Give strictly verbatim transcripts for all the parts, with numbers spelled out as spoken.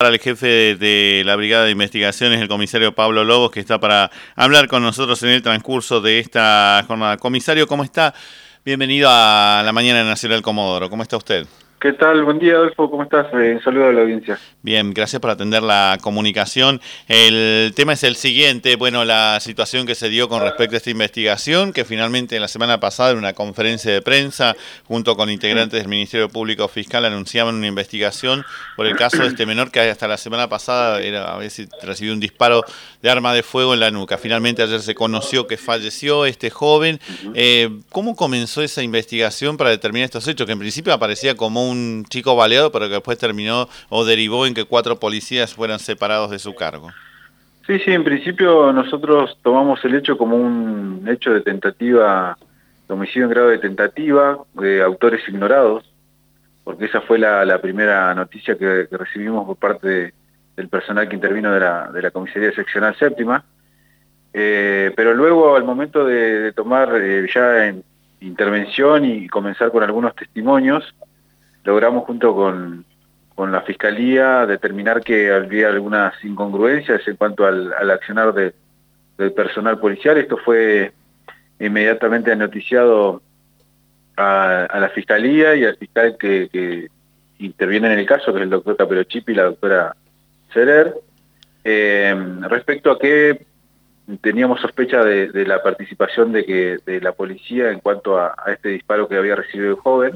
al jefe de, de la Brigada de Investigaciones, el comisario Pablo Lobos, que está para hablar con nosotros en el transcurso de esta jornada. Comisario, ¿cómo está? Bienvenido a la Mañana Nacional Comodoro. ¿Cómo está usted? ¿Qué tal? Buen día, Adolfo. ¿Cómo estás? Eh, un saludo a la audiencia. Bien, gracias por atender la comunicación. El tema es el siguiente, bueno, la situación que se dio con respecto a esta investigación, que finalmente la semana pasada en una conferencia de prensa, junto con integrantes del Ministerio Público Fiscal, anunciaban una investigación por el caso de este menor que hasta la semana pasada era, a veces recibió un disparo de arma de fuego en la nuca. Finalmente ayer se conoció que falleció este joven. Eh, ¿Cómo comenzó esa investigación para determinar estos hechos? Que en principio aparecía como un chico baleado, pero que después terminó o derivó en que cuatro policías fueran separados de su cargo. Sí, sí, en principio nosotros tomamos el hecho como un hecho de tentativa, de homicidio en grado de tentativa, de autores ignorados, porque esa fue la, la primera noticia que, que recibimos por parte de, del personal que intervino de la, de la Comisaría Seccional Séptima. Eh, pero luego, al momento de, de tomar eh, ya en intervención y comenzar con algunos testimonios, logramos junto con, con la Fiscalía determinar que había algunas incongruencias en cuanto al, al accionar de, del personal policial. Esto fue inmediatamente noticiado a, a la Fiscalía y al fiscal que, que interviene en el caso, que es el doctor Caperochipi y la doctora Cerer, eh, respecto a que teníamos sospecha de, de la participación de, que, de la policía en cuanto a, a este disparo que había recibido el joven,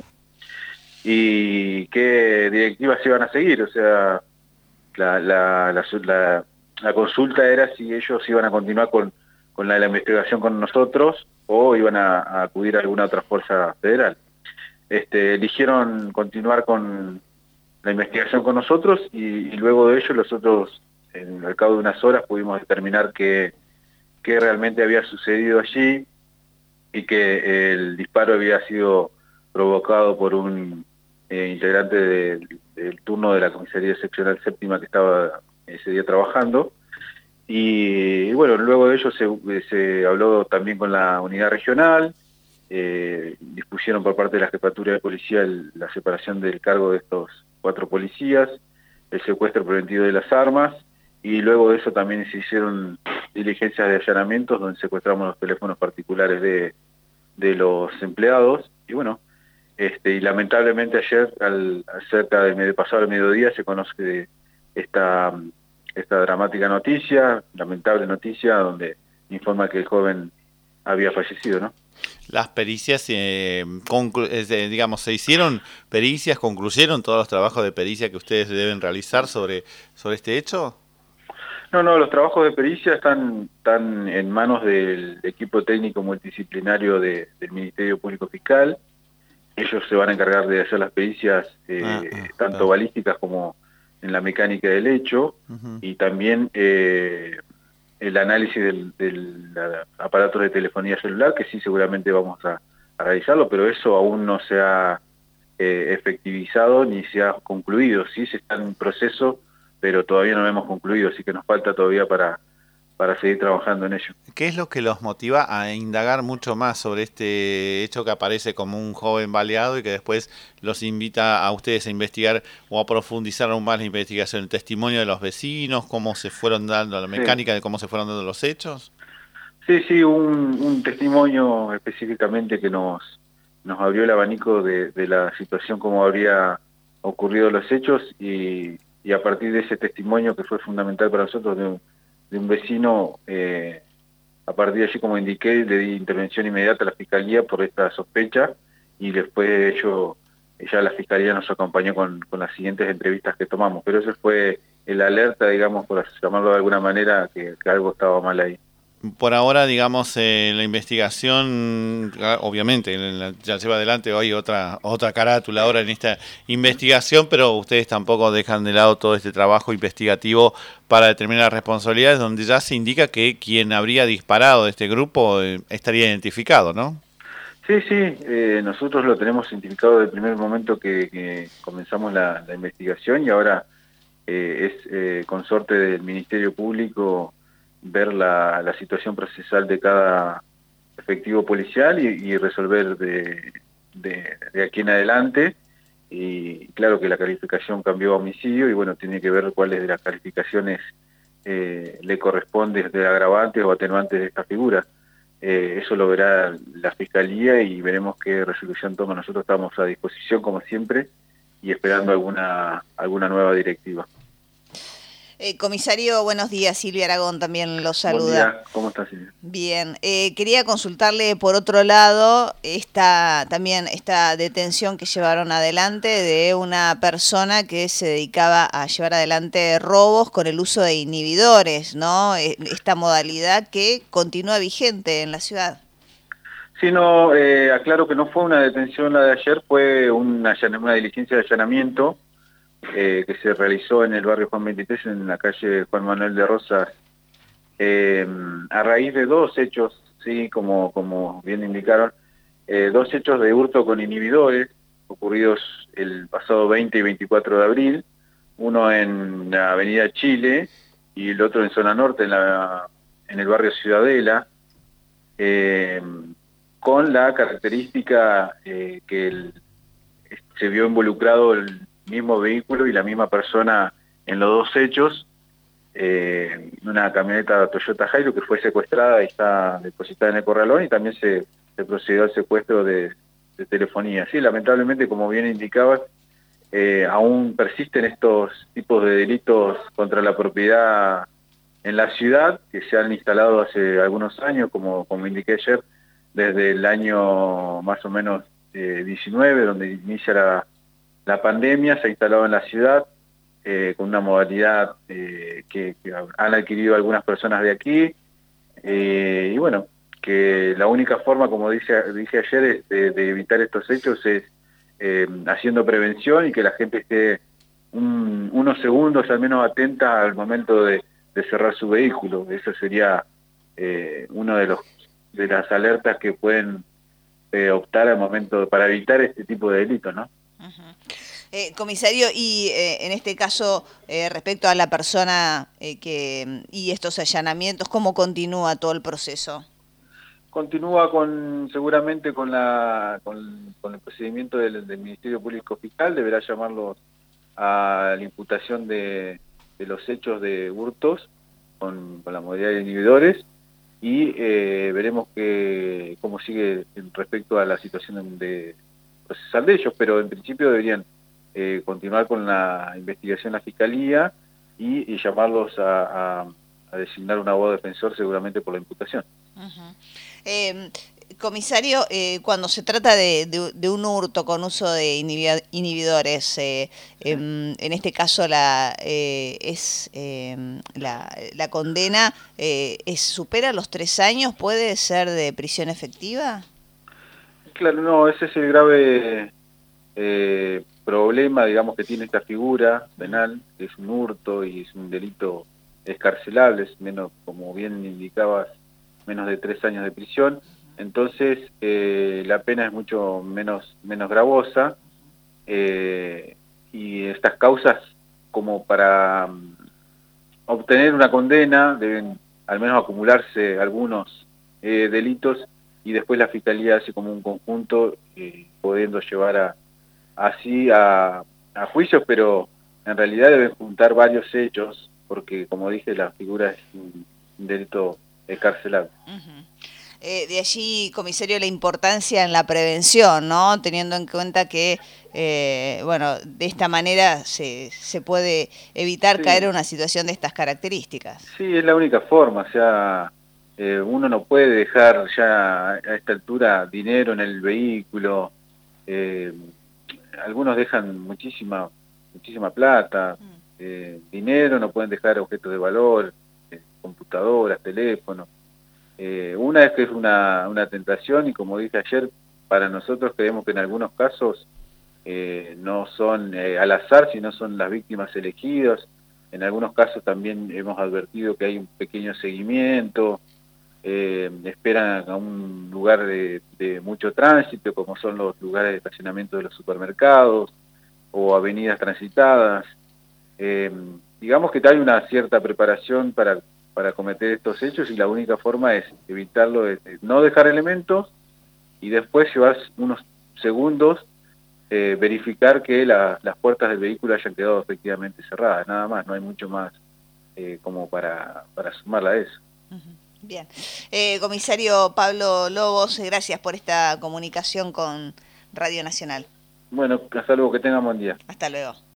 y qué directivas se iban a seguir. O sea, la, la, la, la, la consulta era si ellos iban a continuar con, con la, la investigación con nosotros o iban a, a acudir a alguna otra fuerza federal. Este, eligieron continuar con la investigación con nosotros y, y luego de ello nosotros, en el cabo de unas horas, pudimos determinar qué qué realmente había sucedido allí y que el disparo había sido provocado por un eh, integrante de, del turno de la Comisaría Seccional Séptima que estaba ese día trabajando. Y, y bueno, luego de ello se, se habló también con la unidad regional, eh, dispusieron por parte de la Jefatura de Policía el, la separación del cargo de estos cuatro policías, el secuestro preventivo de las armas, y luego de eso también se hicieron diligencias de allanamientos donde secuestramos los teléfonos particulares de, de los empleados. Y bueno, este y lamentablemente ayer, al cerca del medio pasado al mediodía, se conoce esta, esta dramática noticia, lamentable noticia, donde informa que el joven había fallecido, ¿no? Las pericias, eh, conclu eh, digamos, ¿se hicieron pericias, concluyeron todos los trabajos de pericia que ustedes deben realizar sobre, sobre este hecho? No, no, los trabajos de pericia están, están en manos del equipo técnico multidisciplinario de, del Ministerio Público Fiscal. Ellos se van a encargar de hacer las pericias eh, ah, ah, tanto claro. balísticas como en la mecánica del hecho, uh-huh. y también eh, el análisis del, del aparato de telefonía celular, que sí seguramente vamos a, a realizarlo, pero eso aún no se ha eh, efectivizado ni se ha concluido. Sí se está en un proceso, pero todavía no lo hemos concluido, así que nos falta todavía para, para seguir trabajando en ello. ¿Qué es lo que los motiva a indagar mucho más sobre este hecho que aparece como un joven baleado y que después los invita a ustedes a investigar o a profundizar aún más la investigación? ¿El testimonio de los vecinos, cómo se fueron dando, la mecánica sí. de cómo se fueron dando los hechos? Sí, sí, un, un testimonio específicamente que nos, nos abrió el abanico de, de la situación, cómo habría ocurrido los hechos, y y a partir de ese testimonio que fue fundamental para nosotros de un, de un vecino, eh, a partir de allí, como indiqué, le di intervención inmediata a la Fiscalía por esta sospecha, y después de ello ya la Fiscalía nos acompañó con, con las siguientes entrevistas que tomamos, pero eso fue el alerta, digamos, por llamarlo de alguna manera, que, que algo estaba mal ahí. Por ahora, digamos, eh, la investigación, obviamente, ya lleva adelante hoy otra otra carátula ahora en esta investigación, pero ustedes tampoco dejan de lado todo este trabajo investigativo para determinar las responsabilidades, donde ya se indica que quien habría disparado de este grupo eh, estaría identificado, ¿no? Sí, sí, eh, nosotros lo tenemos identificado desde el primer momento que, que comenzamos la, la investigación, y ahora eh, es eh, consorte del Ministerio Público ver la, la situación procesal de cada efectivo policial y, y resolver de, de, de aquí en adelante. y claro que la calificación cambió a homicidio y bueno, tiene que ver cuáles de las calificaciones eh, le corresponde de agravantes o atenuantes de esta figura. Eh, eso lo verá la Fiscalía y veremos qué resolución toma. Nosotros estamos a disposición como siempre y esperando alguna, alguna nueva directiva. Eh, comisario, buenos días. Silvia Aragón también lo saluda. Buen día, ¿cómo está, Silvia? Bien, eh, quería consultarle por otro lado esta, también esta detención que llevaron adelante de una persona que se dedicaba a llevar adelante robos con el uso de inhibidores, ¿no? Esta modalidad que continúa vigente en la ciudad. Sí, no, eh, aclaro que no fue una detención la de ayer, fue una, una diligencia de allanamiento Eh, que se realizó en el barrio Juan veintitrés, en la calle Juan Manuel de Rosas, eh, a raíz de dos hechos, sí, como, como bien indicaron, eh, dos hechos de hurto con inhibidores, ocurridos el pasado veinte y veinticuatro de abril, uno en la avenida Chile y el otro en zona norte, en, la, en el barrio Ciudadela, eh, con la característica eh, que el, se vio involucrado el mismo vehículo y la misma persona en los dos hechos, eh, una camioneta Toyota Hilux que fue secuestrada y está depositada en el corralón, y también se, se procedió al secuestro de, de telefonía. Sí, lamentablemente, como bien indicabas, eh, aún persisten estos tipos de delitos contra la propiedad en la ciudad, que se han instalado hace algunos años, como, como indiqué ayer, desde el año más o menos eh, diecinueve, donde inicia la La pandemia. Se ha instalado en la ciudad eh, con una modalidad eh, que, que han adquirido algunas personas de aquí, eh, y bueno, que la única forma, como dije, dije ayer, es de, de evitar estos hechos es eh, haciendo prevención y que la gente esté un, unos segundos al menos atenta al momento de, de cerrar su vehículo. Eso sería eh, uno de los de las alertas que pueden eh, optar al momento para evitar este tipo de delitos, ¿no? Uh-huh. Eh, comisario, y eh, en este caso, eh, respecto a la persona eh, que y estos allanamientos, ¿cómo continúa todo el proceso? Continúa con seguramente con la con, con el procedimiento del, del Ministerio Público Fiscal. Deberá llamarlos a la imputación de, de los hechos de hurtos con, con la modalidad de inhibidores, y eh, veremos que cómo sigue respecto a la situación de procesal de ellos, pero en principio deberían eh, continuar con la investigación la Fiscalía y, y llamarlos a, a, a designar un abogado defensor seguramente por la imputación. Uh-huh. eh, comisario, eh, cuando se trata de, de, de un hurto con uso de inhibidores, eh, sí. eh, en este caso la eh, es eh, la, la condena eh, es supera los tres años, ¿puede ser de prisión efectiva? Claro, no, ese es el grave eh, problema, digamos, que tiene esta figura penal, que es un hurto y es un delito escarcelable, es menos, como bien indicabas, menos de tres años de prisión. Entonces eh, la pena es mucho menos, menos gravosa, eh, y estas causas, como para um, obtener una condena, deben al menos acumularse algunos eh, delitos, y después la Fiscalía hace como un conjunto, eh, pudiendo llevar a, así a, a juicios, pero en realidad deben juntar varios hechos, porque como dije, la figura es un, un delito escarcelable. Uh-huh. Eh, de allí, comisario, la importancia en la prevención, ¿no? Teniendo en cuenta que, eh, bueno, de esta manera se, se puede evitar sí. caer en una situación de estas características. Sí, es la única forma, o sea, eh, uno no puede dejar ya a esta altura dinero en el vehículo. Eh, algunos dejan muchísima, muchísima plata, mm. eh, dinero, no pueden dejar objetos de valor, eh, computadoras, teléfonos. Eh, una es que es una, una tentación, y como dije ayer, para nosotros creemos que en algunos casos eh, no son eh, al azar, sino son las víctimas elegidas. En algunos casos también hemos advertido que hay un pequeño seguimiento, eh, esperan a un lugar de, de mucho tránsito, como son los lugares de estacionamiento de los supermercados o avenidas transitadas. Eh, digamos que hay una cierta preparación para para cometer estos hechos, y la única forma es evitarlo, es no dejar elementos y después llevar unos segundos eh, verificar que la, las puertas del vehículo hayan quedado efectivamente cerradas, nada más, no hay mucho más eh, como para, para sumarla a eso. Bien. Eh, comisario Pablo Lobos, gracias por esta comunicación con Radio Nacional. Bueno, hasta luego, que tengan buen día. Hasta luego.